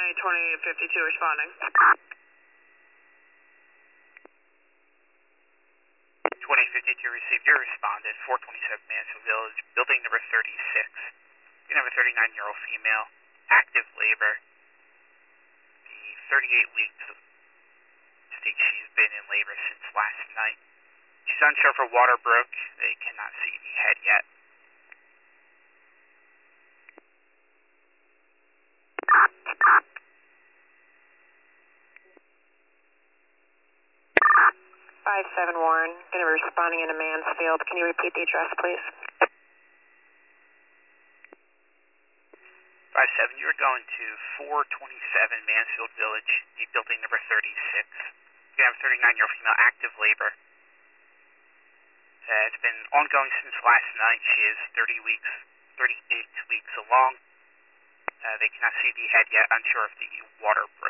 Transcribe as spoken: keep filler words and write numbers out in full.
twenty fifty-two responding. twenty fifty-two received your responded, four twenty-seven Mansfield Village, building number thirty-six. You have a thirty-nine-year-old female, active labor. The thirty-eight weeks states she's been in labor since last night. She's unsure for Waterbrook. They cannot see the head yet. five seven Warren, going to be responding into Mansfield. Can you repeat the address, please? five seven, you're going to four twenty-seven Mansfield Village, the building number thirty-six. You have a thirty-nine-year-old female, active labor. Uh, it's been ongoing since last night. She is thirty weeks, thirty-eight weeks along. Uh, they cannot see the head yet, unsure if the water